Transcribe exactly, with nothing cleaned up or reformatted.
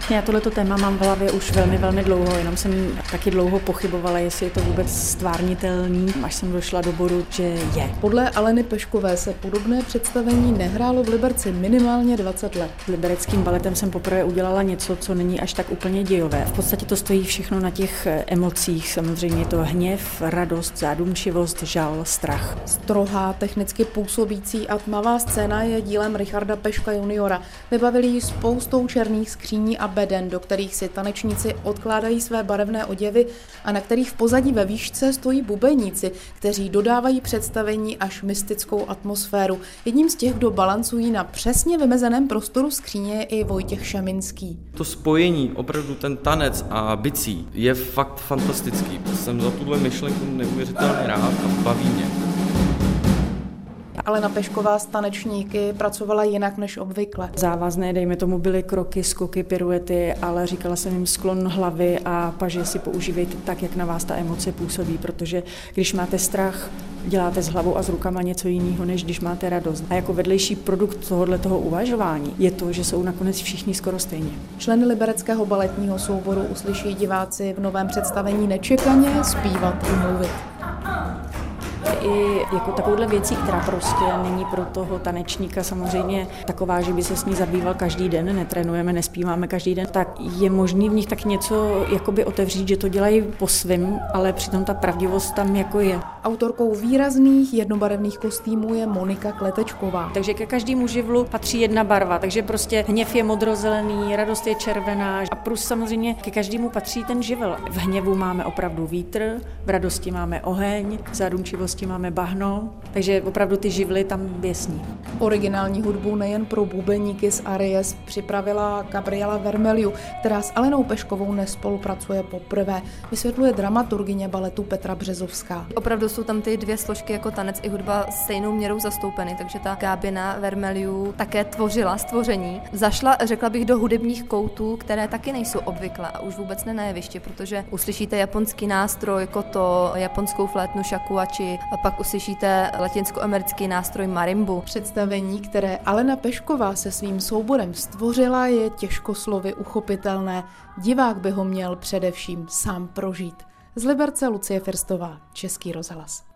Já tohleto téma mám v hlavě už velmi, velmi dlouho, jenom jsem taky dlouho pochybovala, jestli je to vůbec stvárnitelný, až jsem došla do bodu, že je. Podle Aleny Peškové se podobné představení nehrálo v Liberci minimálně dvacet let. S libereckým baletem jsem poprvé udělala něco, co není až tak úplně dějové. V podstatě to stojí všechno na těch emocích, samozřejmě je to hněv, radost, zádumčivost, žal, strach. Strohá, technicky působící a tmavá scéna je dílem Richarda Peška juniora. Vybavili ji spoustou černých skříní a beden, do kterých si tanečníci odkládají své barevné oděvy a na kterých v pozadí ve výšce stojí bubeníci, kteří dodávají představení až mystickou atmosféru. Jedním z těch, kdo balancují na přesně vymezeném prostoru skříně, je i Vojtěch Šaminský. To spojení, opravdu ten tanec a bicí je fakt fantastický. Jsem za tuhle myšlenku neuvěřitelně rád a baví mě. Alena Pešková s tanečníky pracovala jinak než obvykle. Závazné, dejme tomu, byly kroky, skoky, piruety, ale říkala jsem jim sklon hlavy a paže si používejte tak, jak na vás ta emoce působí, protože když máte strach, děláte s hlavou a s rukama něco jiného, než když máte radost. A jako vedlejší produkt tohoto uvažování je to, že jsou nakonec všichni skoro stejně. Členy libereckého baletního souboru uslyší diváci v novém představení nečekaně zpívat i mluvit. I jako takovouhle věcí, která prostě není pro toho tanečníka samozřejmě taková, že by se s ní zabýval každý den, netrénujeme, nespíváme každý den, tak je možný v nich tak něco jakoby otevřít, že to dělají po svým, ale přitom ta pravdivost tam jako je. Autorkou výrazných jednobarevných kostýmů je Monika Kletečková. Takže ke každému živlu patří jedna barva, takže prostě hněv je modrozelený, radost je červená a plus samozřejmě ke každému patří ten živel. V hněvu máme opravdu vítr, v radosti máme oheň, v zádumčivosti máme bahno, takže opravdu ty živly tam běsní. Originální hudbu nejen pro bubeníky z Aries připravila Gabriela Vermeliu, která s Alenou Peškovou nespolupracuje poprvé, vysvětluje dramaturgyně baletu Petra Březovská. Opravdu jsou tam ty dvě složky jako tanec i hudba stejnou měrou zastoupeny, takže ta Gábina Vermeliu také tvořila stvoření. Zašla, řekla bych, do hudebních koutů, které taky nejsou obvyklé a už vůbec ne na jevišti, protože uslyšíte japonský nástroj koto, japonskou flétnu shakuhachi, a pak uslyšíte latinskoamerický nástroj marimbu. Představení, které Alena Pešková se svým souborem stvořila, je těžko slovy uchopitelné. Divák by ho měl především sám prožít. Z Liberce Lucie Firstová, Český rozhlas.